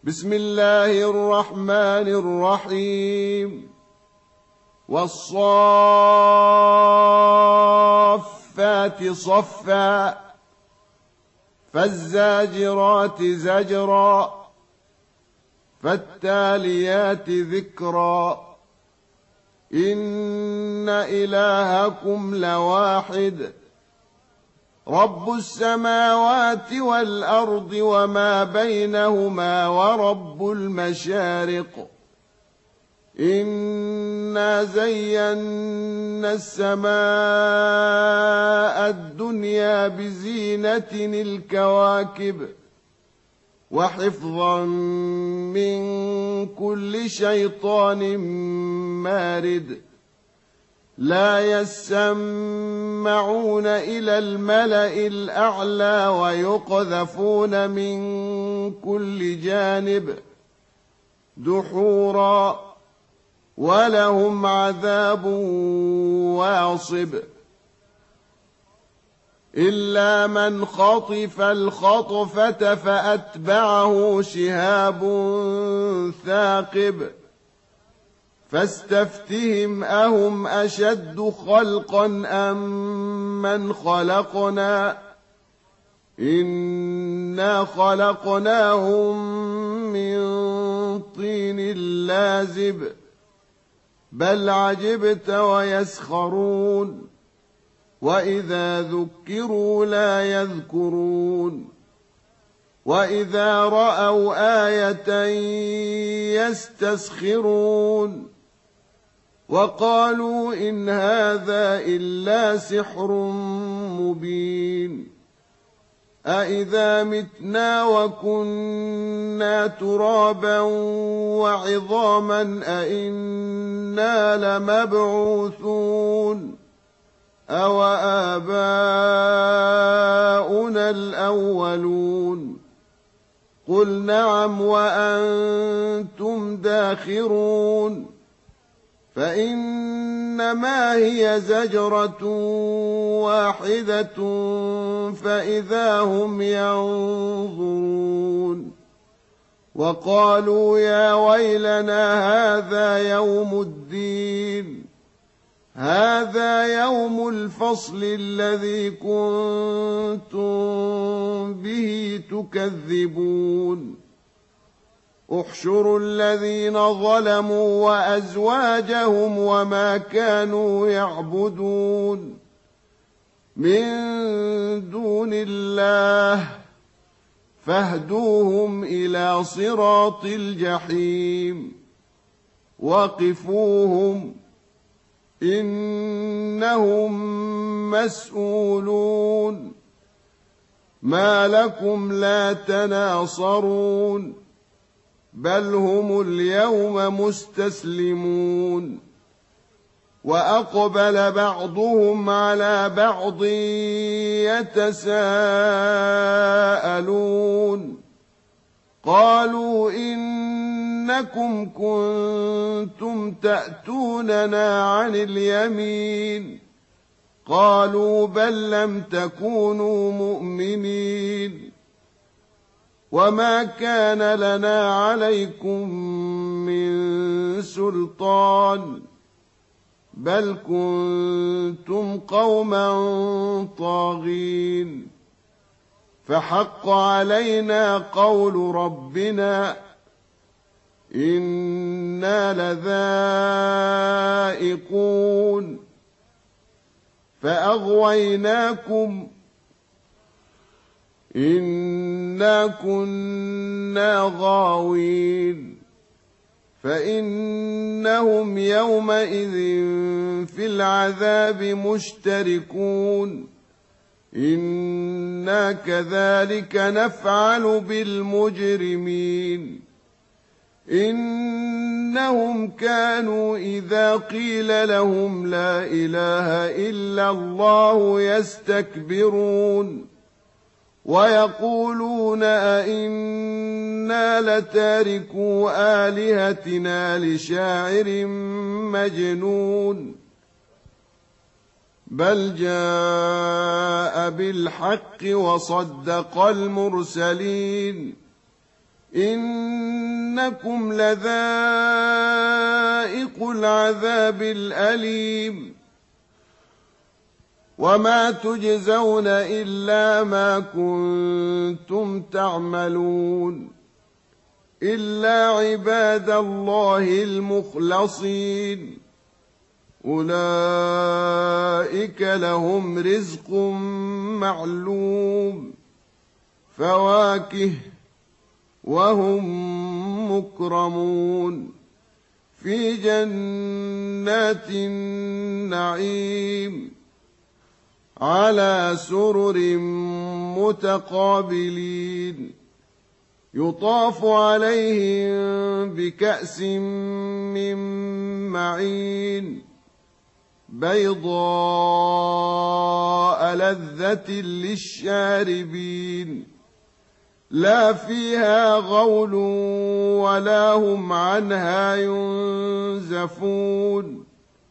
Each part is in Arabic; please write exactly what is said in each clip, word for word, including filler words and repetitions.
بسم الله الرحمن الرحيم والصافات صفا فالزاجرات زجرا فالتاليات ذكرا إن إلهكم لواحد رب السماوات والأرض وما بينهما ورب المشارق إنا زينا السماء الدنيا بزينة الكواكب وحفظا من كل شيطان مارد لا يسمعون إلى الملأ الأعلى ويقذفون من كل جانب دحورا ولهم عذاب واصب إلا من خطف الخطفة فأتبعه شهاب ثاقب فاستفتهم أهم أشد خلقا أم من خلقنا إنا خلقناهم من طين لازب بل عجبت ويسخرون وإذا ذكروا لا يذكرون وإذا رأوا آية يستسخرون وقالوا إن هذا إلا سحر مبين أإذا متنا وكنا ترابا وعظاما أإنا لمبعوثون أو آباؤنا الأولون قل نعم وأنتم داخرون فإنما هي زجرة واحدة فإذا هم ينظرون وقالوا يا ويلنا هذا يوم الدين هذا يوم الفصل الذي كنتم به تكذبون احشروا الذين ظلموا وأزواجهم وما كانوا يعبدون من دون الله فاهدوهم إلى صراط الجحيم وقفوهم إنهم مسؤولون ما لكم لا تناصرون بل هم اليوم مستسلمون وأقبل بعضهم على بعض يتساءلون قالوا إنكم كنتم تأتوننا عن اليمين قالوا بل لم تكونوا مؤمنين وما كان لنا عليكم من سلطان بل كنتم قوما طاغين فحق علينا قول ربنا إنا لذائقون فأغويناكم إنا كنا غاوين فإنهم يومئذ في العذاب مشتركون إنا كذلك نفعل بالمجرمين إنهم كانوا إذا قيل لهم لا إله إلا الله يستكبرون ويقولون أئنا لتاركو آلهتنا لشاعر مجنون بل جاء بالحق وصدق المرسلين إن إنكم لذائق العذاب الأليم وما تجزون إلا ما كنتم تعملون إلا عباد الله المخلصين أولئك لهم رزق معلوم فواكه وهم مكرمون في جنات النعيم على سرر متقابلين يطاف عليهم بكأس من معين بيضاء لذة للشاربين لا فيها غول ولا هم عنها ينزفون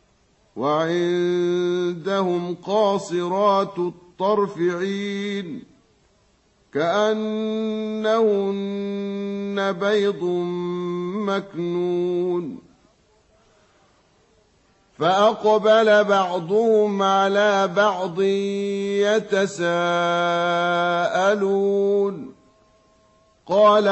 وعندهم قاصرات الطرف عين كأنهن بيض مكنون فأقبل بعضهم على بعض يتساءلون قال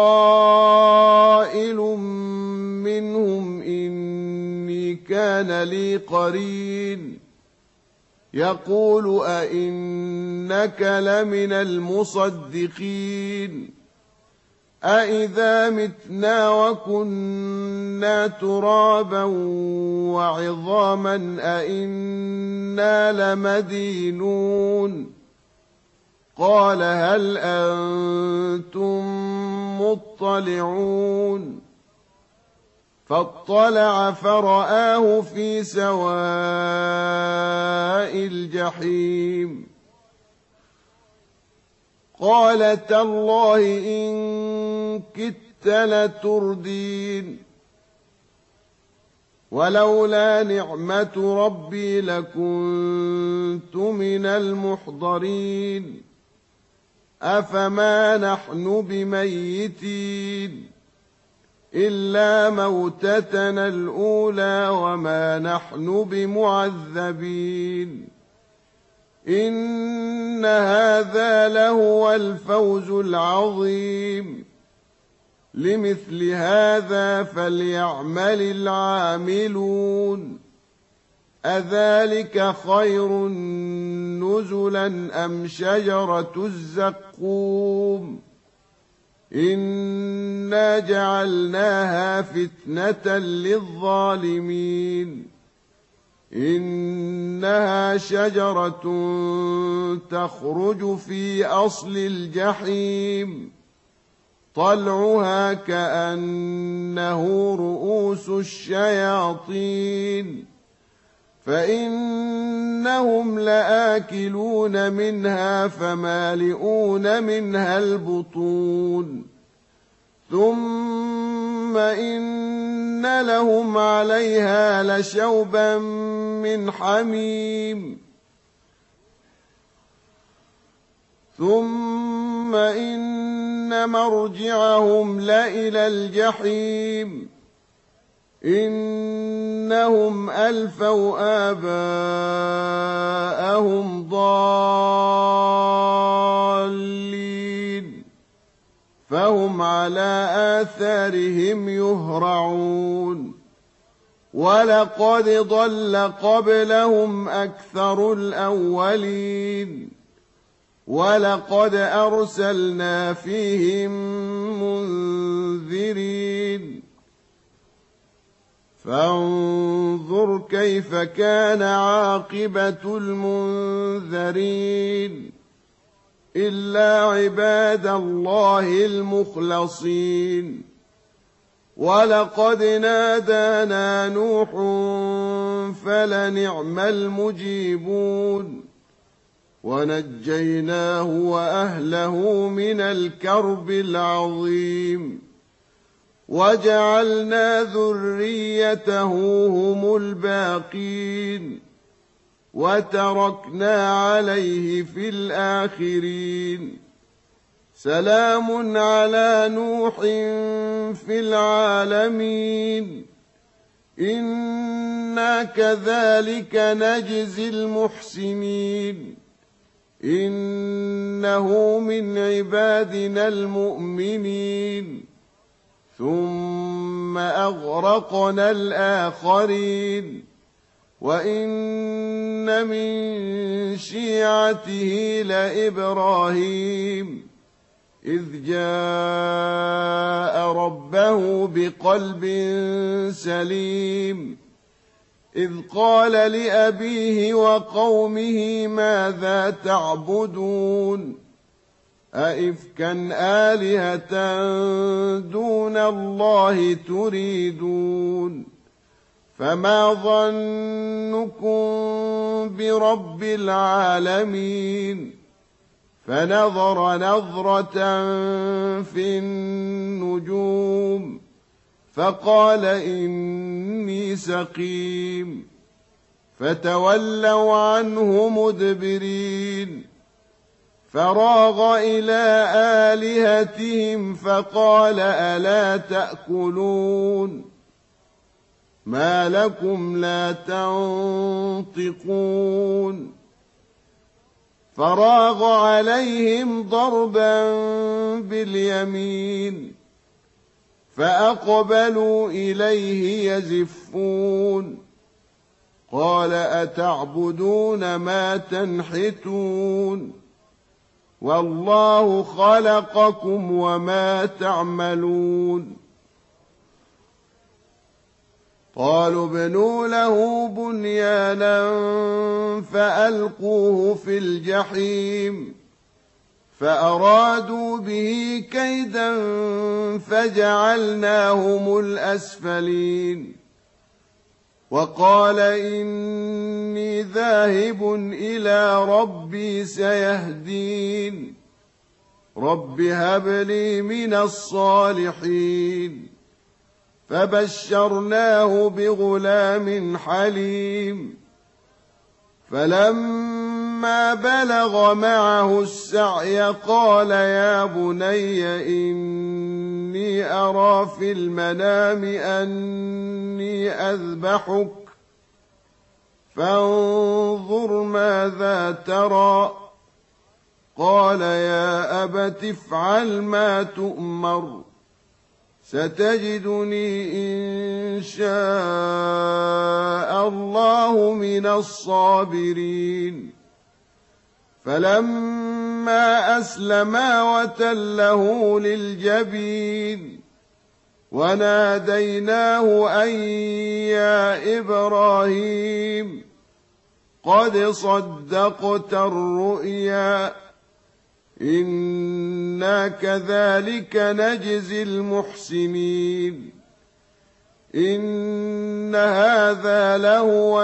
قائل منهم إني كان لي قرين يقول أئنك لمن المصدقين أئذا متنا وكنا ترابا وعظاما أئنا لمدينون قال هل أنتم مطلعون فاطلع فرآه في سواء الجحيم قال تالله إن كدت لتردين ولولا نعمة ربي لكنت من المحضرين أفما نحن بميتين إلا موتتنا الأولى وما نحن بمعذبين إن هذا لهو الفوز العظيم لمثل هذا فليعمل العاملون أذلك خير نزلا أم شجرة الزقوم إنا جعلناها فتنة للظالمين إنها شجرة تخرج في أصل الجحيم طلعها كأنه رؤوس الشياطين فإنهم لآكلون منها فمالئون منها البطون ثم إن لهم عليها لشوبا من حميم ثم إن مرجعهم لإلى الجحيم إنهم ألفوا آباءهم ضالين فهم على آثارهم يهرعون ولقد ضل قبلهم أكثر الأولين ولقد أرسلنا فيهم منذرين فانظر كيف كان عاقبة المنذرين إلا عباد الله المخلصين ولقد نادانا نوح فلنعم المجيبون ونجيناه وأهله من الكرب العظيم وجعلنا ذريته هم الباقين وتركنا عليه في الآخرين سلام على نوح في العالمين إنا كذلك نجزي المحسنين إنه من عبادنا المؤمنين ثم أغرقنا الآخرين وإن من شيعته لإبراهيم إذ جاء ربه بقلب سليم إذ قال لأبيه وقومه ماذا تعبدون أئفكا آلهة دون الله تريدون فما ظنكم برب العالمين فنظر نظرة في النجوم فقال إني سقيم فتولوا عنه مدبرين فراغ إلى آلهتهم فقال ألا تأكلون ما لكم لا تنطقون فراغ عليهم ضربا باليمين فأقبلوا إليه يزفون قال أتعبدون ما تنحتون والله خلقكم وما تعملون قالوا ابنوا له بنيانا فألقوه في الجحيم فأرادوا به كيدا فجعلناهم الأسفلين وقال إني ذاهب إلى ربي سيهدين رب هب لي من الصالحين فبشرناه بغلام حليم فلما بلغ معه السعي قال يا بني إني أرى في المنام أني أذبحك فانظر ماذا ترى قال يا أبت افعل ما تؤمر ستجدني إن شاء الله من الصابرين فلما أسلما وتله للجبين وناديناه أن يا إبراهيم قد صدقت الرؤيا إنا كذلك نجزي المحسنين إن هذا لهو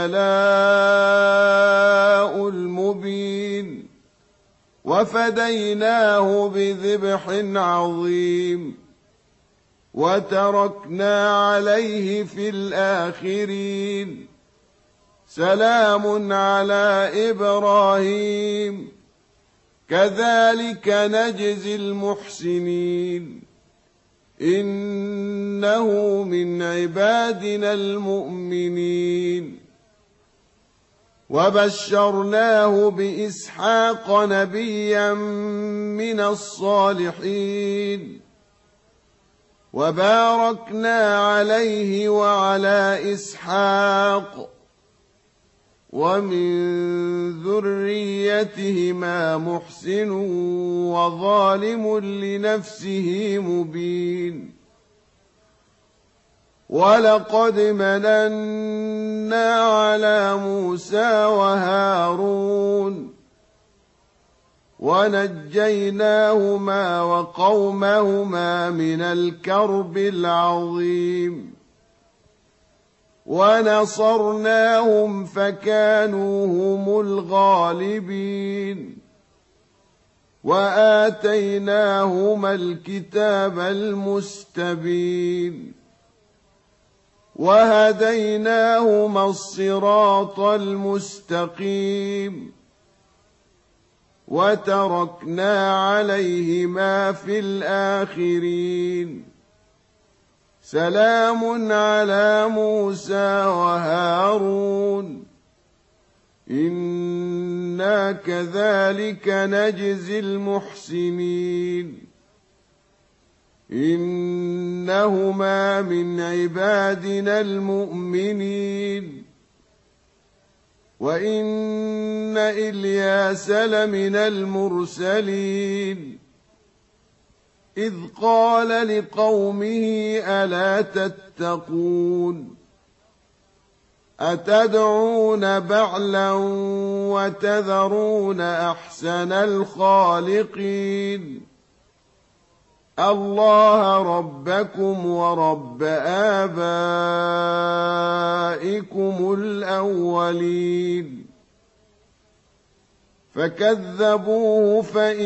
البلاء المبين وفديناه بذبح عظيم وتركنا عليه في الآخرين سلام على إبراهيم كذلك نجزي المحسنين إنه من عبادنا المؤمنين وبشرناه بإسحاق نبيا من الصالحين وباركنا عليه وعلى إسحاق ومن ذريتهما محسن وظالم لنفسه مبين ولقد مننا على موسى وهارون ونجيناهما وقومهما من الكرب العظيم ونصرناهم فكانوا هم الغالبين وآتيناهما الكتاب المستبين وهديناهما الصراط المستقيم وتركنا عليهما في الآخرين سلام على موسى وهارون إنا كذلك نجزي المحسنين إنهما من عبادنا المؤمنين وإن إلياس لمن المرسلين إذ قال لقومه ألا تتقون أتدعون بعلا وتذرون أحسن الخالقين الله ربكم ورب آبائكم الأولين فكذبوه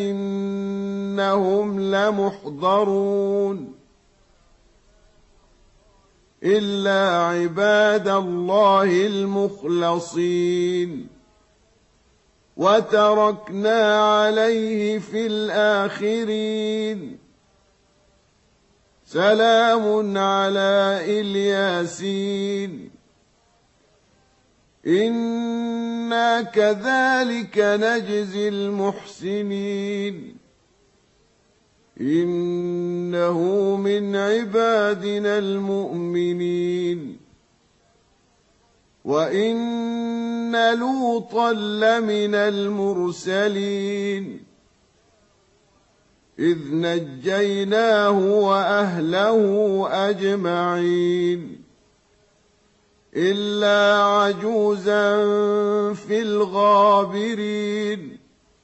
فإنهم لمحضرون إلا عباد الله المخلصين وتركنا عليه في الآخرين سلام على الياسين إنا كذلك نجزي المحسنين إنه من عبادنا المؤمنين وإن لوطا لمن المرسلين إذ نجيناه وأهله أجمعين إلا عجوزا في الغابرين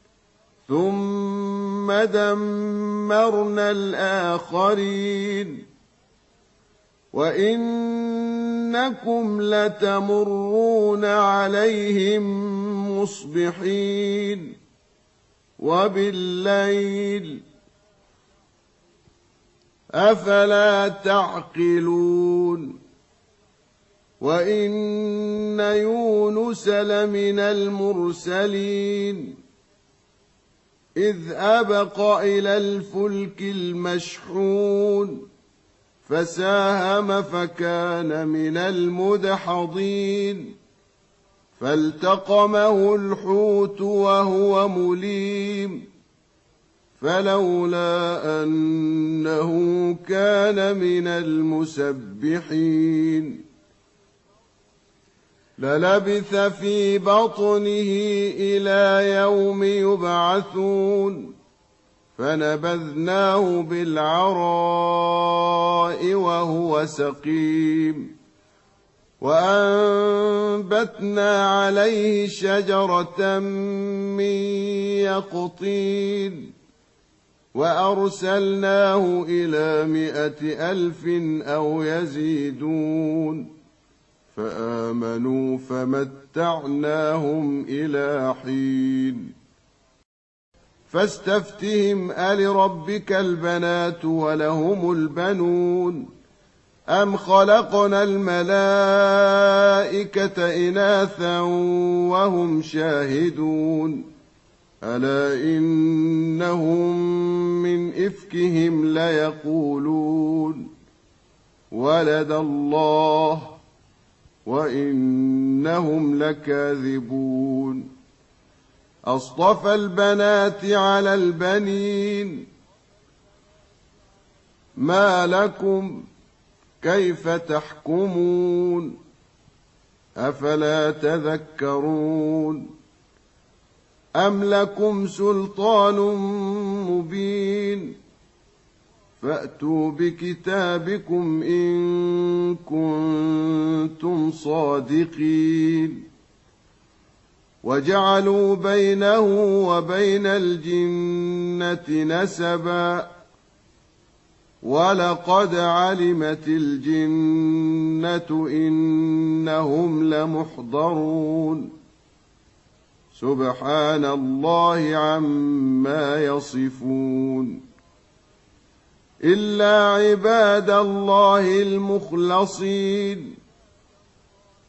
ثم دمرنا الآخرين وإنكم لتمرون عليهم مصبحين وبالليل أفلا تعقلون وإن يونس لمن المرسلين إذ أبق إلى الفلك المشحون فساهم فكان من المدحضين فالتقمه الحوت وهو مليم فلولا أنه كان من المسبحين للبث في بطنه إلى يوم يبعثون فنبذناه بالعراء وهو سقيم وأنبتنا عليه شجرة من يقطين وأرسلناه إلى مائة ألف أو يزيدون فآمنوا فمتعناهم إلى حين فاستفتهم ألربك البنات ولهم البنون أم خلقنا الملائكة إناثا وهم شاهدون ألا إنهم من إفكهم ليقولون ولد الله وإنهم لكاذبون أصطفى البنات على البنين ما لكم كيف تحكمون أفلا تذكرون أم لكم سلطان مبين فأتوا بكتابكم إن كنتم صادقين وجعلوا بينه وبين الجنة نسبا ولقد علمت الجنة إنهم لمحضرون سبحان الله عما يصفون إلا عباد الله المخلصين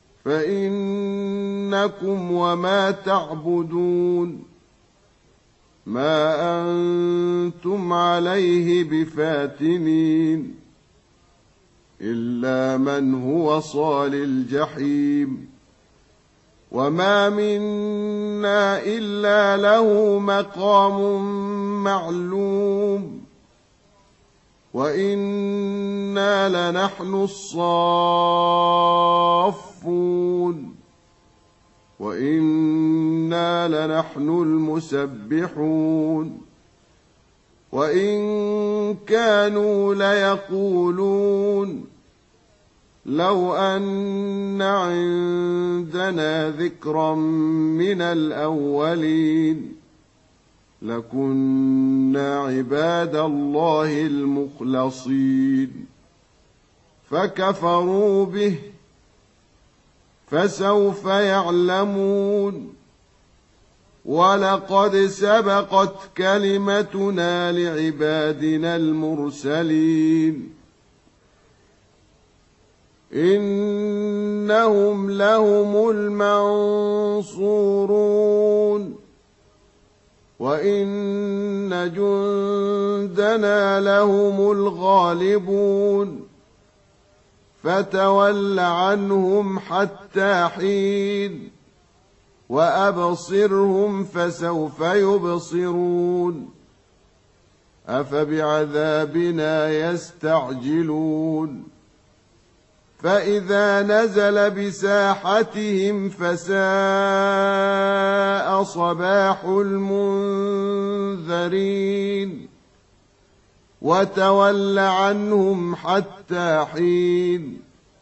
فإنكم وما تعبدون ما أنتم عليه بفاتنين إلا من هو صال الجحيم وما منا إلا له مقام معلوم وإنا لنحن الصافون وإنا لنحن المسبحون وإن كانوا ليقولون لو أن عندنا ذكرا من الأولين لكنا عباد الله المخلصين فكفروا به فسوف يعلمون ولقد سبقت كلمتنا لعبادنا المرسلين إنهم لهم المنصورون وإن جندنا لهم الغالبون فتول عنهم حتى حين وأبصرهم فسوف يبصرون أفبعذابنا يستعجلون فإذا نزل بساحتهم فساء صباح المنذرين وتول عنهم حتى حين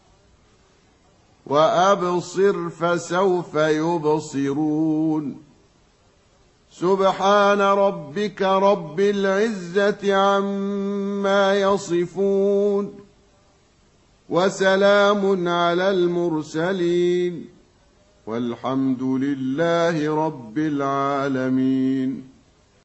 وأبصر فسوف يبصرون سبحان ربك رب العزة عما يصفون وسلام على المرسلين والحمد لله رب العالمين.